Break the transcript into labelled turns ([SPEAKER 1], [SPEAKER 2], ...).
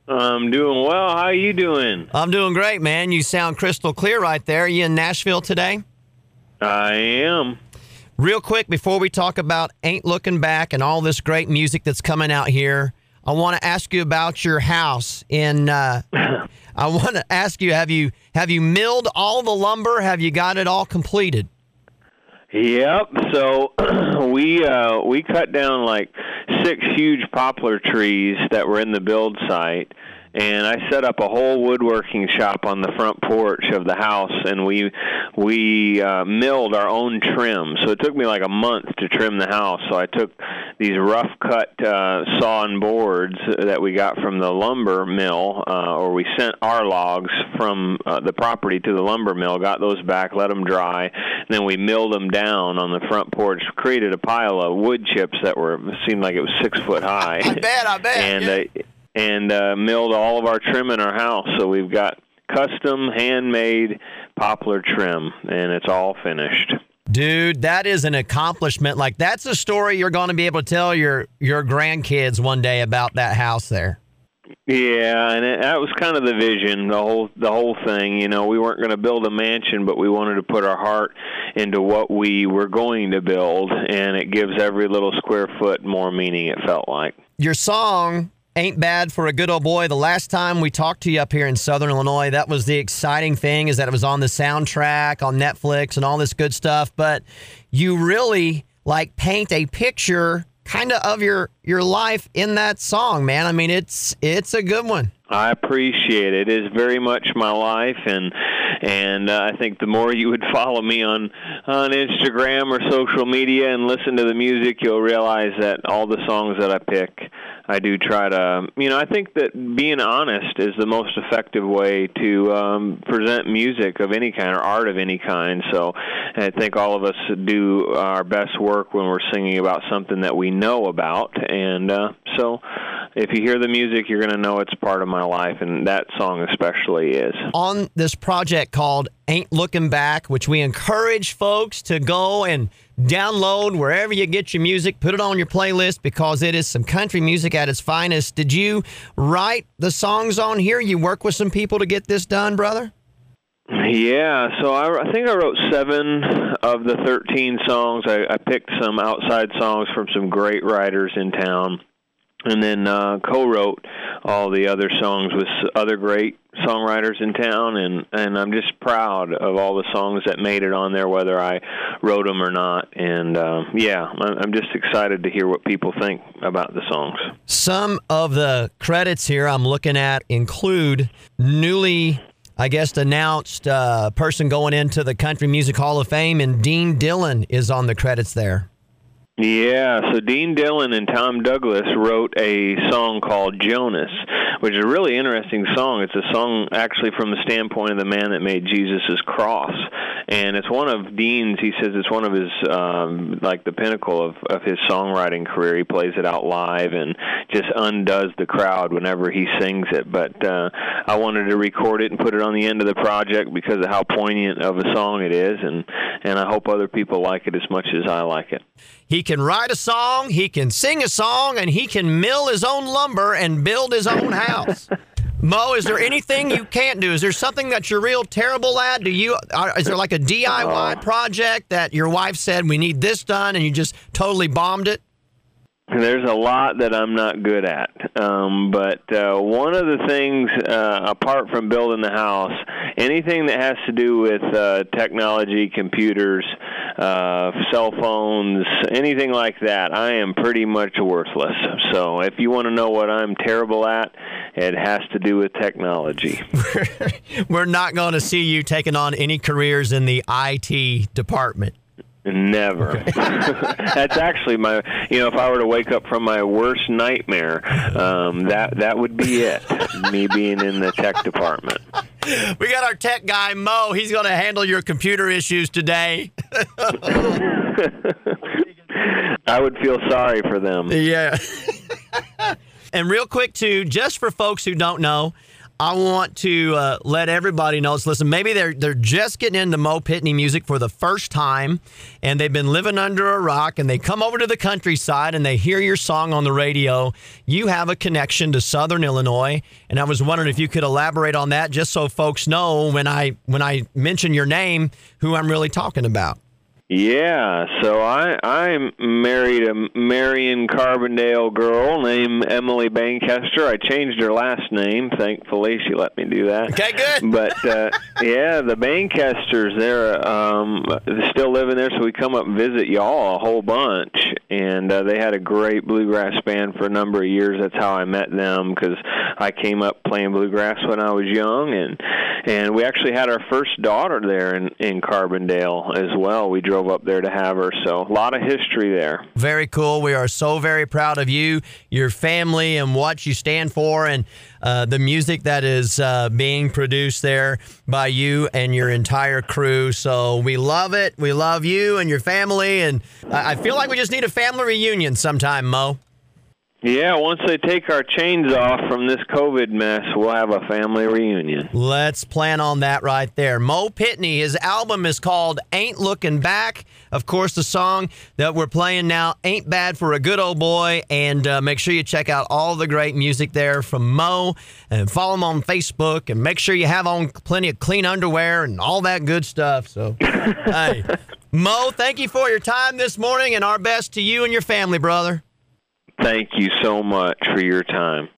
[SPEAKER 1] I'm doing well. How are you doing?
[SPEAKER 2] I'm doing great, man. You sound crystal clear right there. Are you in Nashville today?
[SPEAKER 1] I am.
[SPEAKER 2] Real quick, before we talk about Ain't Looking Back and all this great music that's coming out here, I want to ask you about your house. I want to ask you, have you milled all the lumber? Have you got it all completed?
[SPEAKER 1] Yep. So we cut down like 6 huge poplar trees that were in the build site, and I set up a whole woodworking shop on the front porch of the house, and we milled our own trim. So it took me like a month to trim the house. So I took these rough cut sawn boards that we got from the lumber mill, or we sent our logs from the property to the lumber mill, got those back, let them dry, and then we milled them down on the front porch, created a pile of wood chips that seemed like it was 6 foot high.
[SPEAKER 2] I bet.
[SPEAKER 1] And milled all of our trim in our house. So we've got custom handmade poplar trim, and it's all finished.
[SPEAKER 2] Dude, that is an accomplishment. Like, that's a story you're going to be able to tell your grandkids one day about that house there.
[SPEAKER 1] Yeah, and that was kind of the vision, the whole thing. You know, we weren't going to build a mansion, but we wanted to put our heart into what we were going to build, and it gives every little square foot more meaning, it felt like.
[SPEAKER 2] Your song, Ain't Bad for a Good Old Boy, the last time we talked to you up here in Southern Illinois, that was the exciting thing, is that it was on the soundtrack, on Netflix, and all this good stuff. But you really, paint a picture kind of your life in that song, man. I mean, it's a good one.
[SPEAKER 1] I appreciate it. It is very much my life, and I think the more you would follow me on Instagram or social media and listen to the music, you'll realize that all the songs that I pick, I do try to, I think that being honest is the most effective way to present music of any kind or art of any kind. So I think all of us do our best work when we're singing about something that we know about, and so if you hear the music, you're going to know it's part of my life, and that song especially is.
[SPEAKER 2] On this project called Ain't Looking Back, which we encourage folks to go and download wherever you get your music, put it on your playlist, because it is some country music at its finest. Did you write the songs on here? You work with some people to get this done, brother?
[SPEAKER 1] Yeah, so I think I wrote 7 of the 13 songs. I picked some outside songs from some great writers in town, and then co-wrote all the other songs with other great songwriters in town, and I'm just proud of all the songs that made it on there, whether I wrote them or not. And I'm just excited to hear what people think about the songs. Some
[SPEAKER 2] of the credits here I'm looking at include newly, I guess, announced person going into the Country Music Hall of Fame, and Dean Dillon is on the credits there.
[SPEAKER 1] Yeah, so Dean Dillon and Tom Douglas wrote a song called Jonas, which is a really interesting song. It's a song actually from the standpoint of the man that made Jesus' cross. And it's one of Dean's, he says it's one of his, the pinnacle of his songwriting career. He plays it out live and just undoes the crowd whenever he sings it. But I wanted to record it and put it on the end of the project because of how poignant of a song it is. And I hope other people like it as much as I like it.
[SPEAKER 2] He can write a song, he can sing a song, and he can mill his own lumber and build his own house. Mo, is there anything you can't do? Is there something that you're real terrible at? Is there like a DIY project that your wife said, we need this done, and you just totally bombed it?
[SPEAKER 1] There's a lot that I'm not good at, but one of the things, apart from building the house, anything that has to do with technology, computers, cell phones, anything like that, I am pretty much worthless. So if you want to know what I'm terrible at, it has to do with technology.
[SPEAKER 2] We're not going to see you taking on any careers in the IT department.
[SPEAKER 1] Never. Okay. That's actually my, if I were to wake up from my worst nightmare, that would be it, me being in the tech department.
[SPEAKER 2] We got our tech guy, Mo. He's going to handle your computer issues today.
[SPEAKER 1] I would feel sorry for them.
[SPEAKER 2] Yeah. And real quick, too, just for folks who don't know, I want to let everybody know. So listen, maybe they're just getting into Mo Pitney music for the first time, and they've been living under a rock, and they come over to the countryside and they hear your song on the radio. You have a connection to Southern Illinois, and I was wondering if you could elaborate on that, just so folks know when I mention your name, who I'm really talking about.
[SPEAKER 1] Yeah, so I married a Marion Carbondale girl named Emily Bankester. I changed her last name. Thankfully, she let me do that.
[SPEAKER 2] Okay, good.
[SPEAKER 1] But, yeah, the Bankesters, they're still living there, so we come up and visit y'all a whole bunch. And they had a great bluegrass band for a number of years. That's how I met them, because I came up playing bluegrass when I was young. And we actually had our first daughter there in Carbondale as well. We drove up there to have her, so a lot of history there.
[SPEAKER 2] Very cool. We are so very proud of you, your family, and what you stand for, and the music that is being produced there by you and your entire crew. So we love it. We love you and your family, and I feel like we just need a family reunion sometime, Mo.
[SPEAKER 1] Yeah, once they take our chains off from this COVID mess, we'll have a family reunion.
[SPEAKER 2] Let's plan on that right there. Mo Pitney, his album is called Ain't Looking Back. Of course, the song that we're playing now, Ain't Bad for a Good Old Boy. And make sure you check out all the great music there from Mo, and follow him on Facebook, and make sure you have on plenty of clean underwear and all that good stuff. So, hey, Mo, thank you for your time this morning, and our best to you and your family, brother.
[SPEAKER 1] Thank you so much for your time.